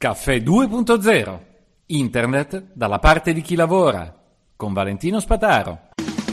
Caffè 2.0. Internet dalla parte di chi lavora. Con Valentino Spataro.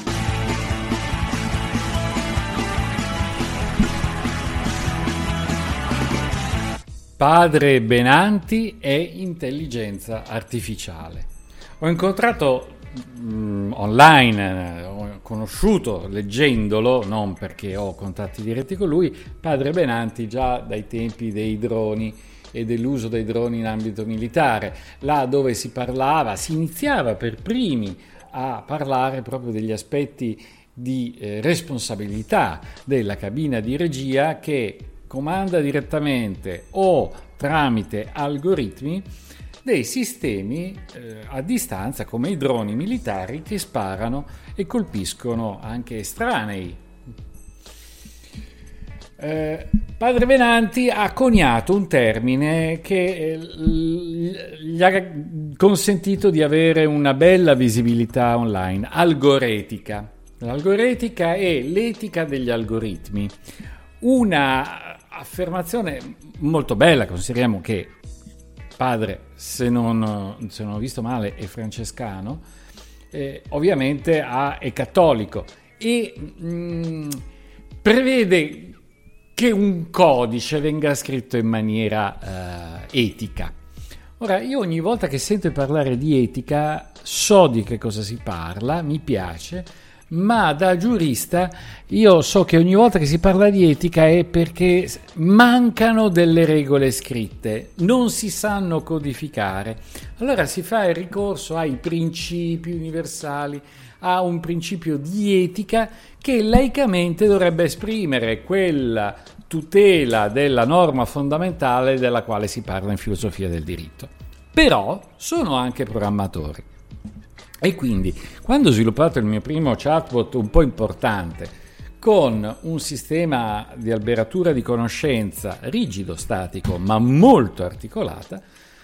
Padre Benanti e intelligenza artificiale. Ho incontrato online, ho conosciuto leggendolo, non perché ho contatti diretti con lui, Padre Benanti già dai tempi dei droni e dell'uso dei droni in ambito militare, là dove si iniziava per primi a parlare proprio degli aspetti di responsabilità della cabina di regia che comanda direttamente o tramite algoritmi dei sistemi a distanza come i droni militari che sparano e colpiscono anche estranei. Padre Benanti ha coniato un termine che gli ha consentito di avere una bella visibilità online: algoretica. L'algoretica è l'etica degli algoritmi, una affermazione molto bella. Consideriamo che padre, se non ho visto male, è francescano, ovviamente è cattolico e prevede che un codice venga scritto in maniera etica. Ora, io ogni volta che sento parlare di etica so di che cosa si parla, mi piace, ma da giurista io so che ogni volta che si parla di etica è perché mancano delle regole scritte, non si sanno codificare. Allora si fa il ricorso ai principi universali, a un principio di etica che laicamente dovrebbe esprimere quella tutela della norma fondamentale della quale si parla in filosofia del diritto. Però sono anche programmatori. E quindi, quando ho sviluppato il mio primo chatbot un po' importante, con un sistema di alberatura di conoscenza rigido, statico, ma molto articolato,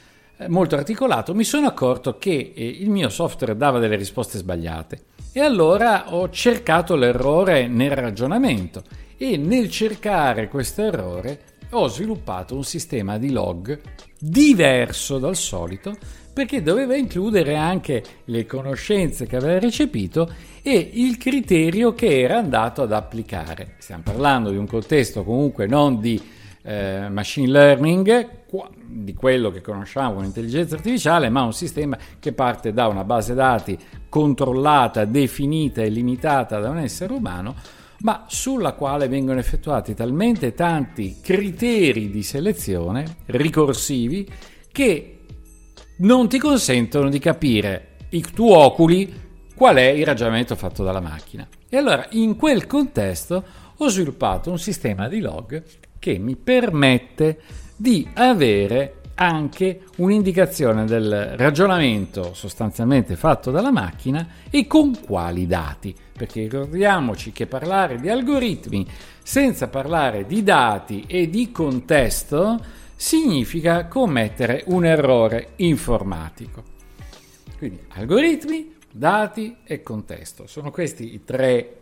mi sono accorto che il mio software dava delle risposte sbagliate. E allora ho cercato l'errore nel ragionamento e nel cercare questo errore ho sviluppato un sistema di log diverso dal solito, perché doveva includere anche le conoscenze che aveva recepito e il criterio che era andato ad applicare. Stiamo parlando di un contesto comunque non di machine learning, di quello che conosciamo come intelligenza artificiale, ma un sistema che parte da una base dati controllata, definita e limitata da un essere umano, ma sulla quale vengono effettuati talmente tanti criteri di selezione ricorsivi che non ti consentono di capire tu oculi qual è il ragionamento fatto dalla macchina. E allora in quel contesto ho sviluppato un sistema di log che mi permette di avere anche un'indicazione del ragionamento sostanzialmente fatto dalla macchina e con quali dati, perché ricordiamoci che parlare di algoritmi senza parlare di dati e di contesto significa commettere un errore informatico. Quindi algoritmi, dati e contesto sono questi i tre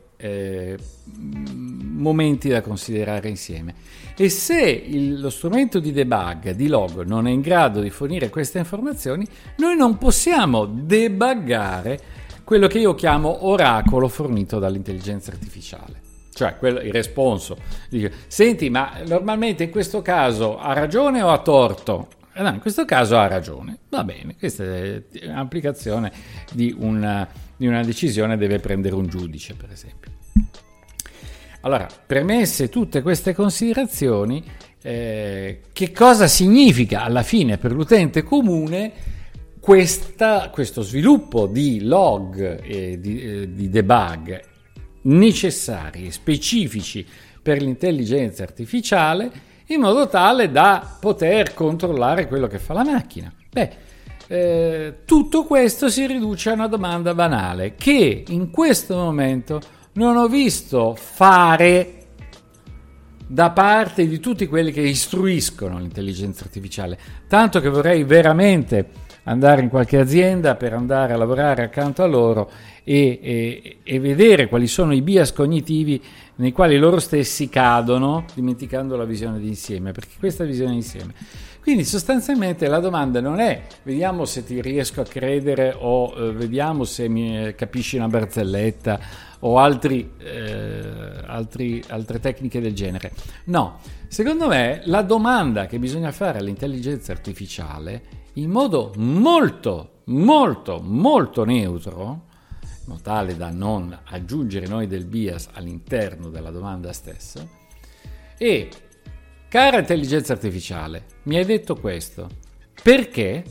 momenti da considerare insieme. E se lo strumento di debug di log non è in grado di fornire queste informazioni, noi non possiamo debuggare quello che io chiamo oracolo fornito dall'intelligenza artificiale. Cioè il responso dice: senti, ma normalmente in questo caso ha ragione o ha torto? No, in questo caso ha ragione. Va bene, questa è un'applicazione di una decisione, deve prendere un giudice, per esempio. Allora, premesse tutte queste considerazioni, che cosa significa alla fine per l'utente comune questo sviluppo di log e di debug necessari e specifici per l'intelligenza artificiale, in modo tale da poter controllare quello che fa la macchina. Tutto questo si riduce a una domanda banale che in questo momento non ho visto fare da parte di tutti quelli che istruiscono l'intelligenza artificiale, tanto che vorrei veramente andare in qualche azienda per andare a lavorare accanto a loro e vedere quali sono i bias cognitivi nei quali loro stessi cadono, dimenticando la visione d'insieme, perché questa visione d'insieme Quindi sostanzialmente la domanda non è vediamo se ti riesco a credere o vediamo se mi capisci una barzelletta o altre tecniche del genere. No, secondo me la domanda che bisogna fare all'intelligenza artificiale in modo molto, molto, molto neutro, in modo tale da non aggiungere noi del bias all'interno della domanda stessa, e cara intelligenza artificiale, mi hai detto questo, perché?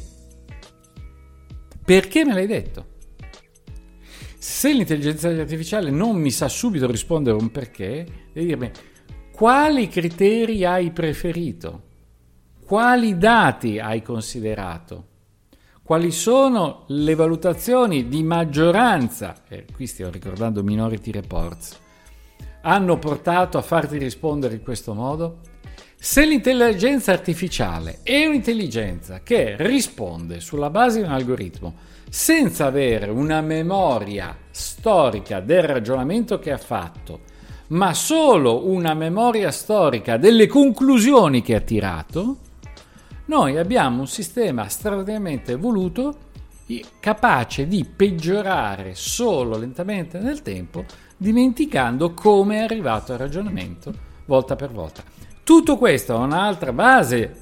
Perché me l'hai detto? Se l'intelligenza artificiale non mi sa subito rispondere un perché, devi dirmi quali criteri hai preferito, quali dati hai considerato, quali sono le valutazioni di maggioranza, e qui stiamo ricordando Minority Reports, hanno portato a farti rispondere in questo modo? Se l'intelligenza artificiale è un'intelligenza che risponde sulla base di un algoritmo senza avere una memoria storica del ragionamento che ha fatto, ma solo una memoria storica delle conclusioni che ha tirato, noi abbiamo un sistema straordinariamente evoluto capace di peggiorare solo lentamente nel tempo, dimenticando come è arrivato al ragionamento volta per volta. Tutto questo ha un'altra base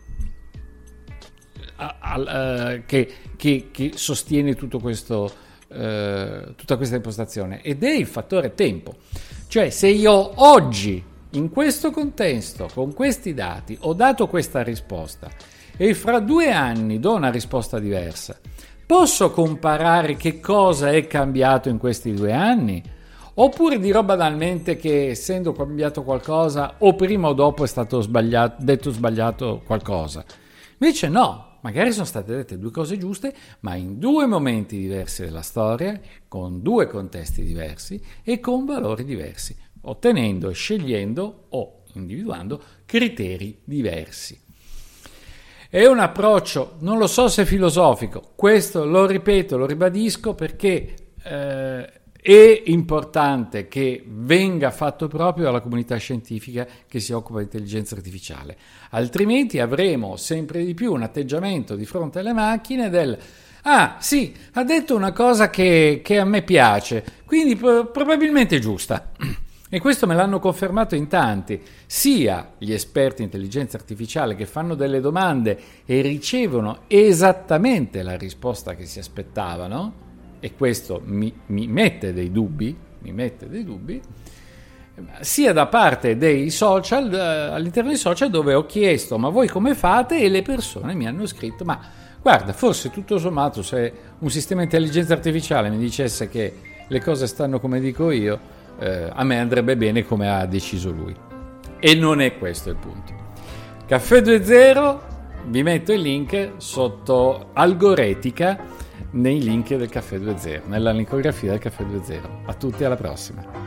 che sostiene tutto questo, tutta questa impostazione, ed è il fattore tempo. Cioè, se io oggi, in questo contesto, con questi dati, ho dato questa risposta e fra 2 anni do una risposta diversa, posso comparare che cosa è cambiato in questi 2 anni? Oppure dirò banalmente che essendo cambiato qualcosa o prima o dopo è stato detto sbagliato qualcosa. Invece no, magari sono state dette 2 cose giuste, ma in 2 momenti diversi della storia, con 2 contesti diversi e con valori diversi, ottenendo e scegliendo o individuando criteri diversi. È un approccio, non lo so se filosofico, questo lo ripeto, lo ribadisco perché è importante che venga fatto proprio dalla comunità scientifica che si occupa di intelligenza artificiale, altrimenti avremo sempre di più un atteggiamento di fronte alle macchine del sì, ha detto una cosa che a me piace, quindi probabilmente è giusta. E questo me l'hanno confermato in tanti, sia gli esperti in intelligenza artificiale che fanno delle domande e ricevono esattamente la risposta che si aspettavano, e questo mi mette dei dubbi, sia da parte dei social, all'interno dei social, dove ho chiesto ma voi come fate, e le persone mi hanno scritto ma guarda, forse tutto sommato se un sistema di intelligenza artificiale mi dicesse che le cose stanno come dico io, a me andrebbe bene come ha deciso lui. E non è questo il punto. Caffè 2.0, vi metto il link sotto Algoretica nei link del Caffè 2.0, nella linkografia del Caffè 2.0. A tutti, alla prossima.